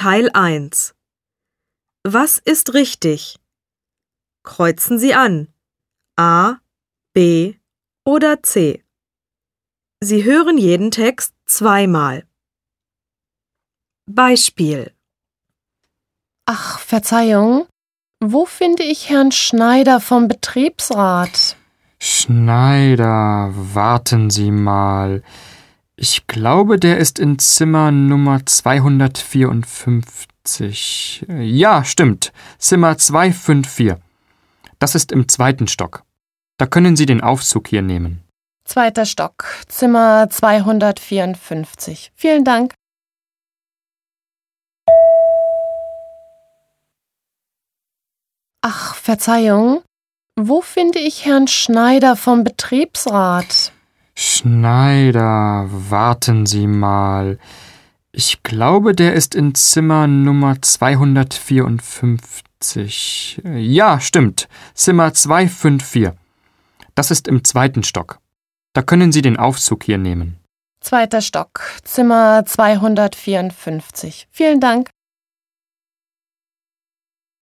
Teil 1. Was ist richtig? Kreuzen Sie an. A, B oder C. Sie hören jeden Text zweimal. Beispiel. Ach, Verzeihung. Wo finde ich Herrn Schneider vom Betriebsrat? Schneider, warten Sie mal. Ich glaube, der ist in Zimmer Nummer 254. Ja, stimmt. Zimmer 254. Das ist im 2. Stock. Da können Sie den Aufzug hier nehmen. 2. Stock, Zimmer 254. Vielen Dank. Ach, Verzeihung. Wo finde ich Herrn Schneider vom Betriebsrat? Schneider, warten Sie mal. Ich glaube, der ist in Zimmer Nummer 254. Ja, stimmt. Zimmer 254. Das ist im 2. Stock. Da können Sie den Aufzug hier nehmen. 2. Stock, Zimmer 254. Vielen Dank.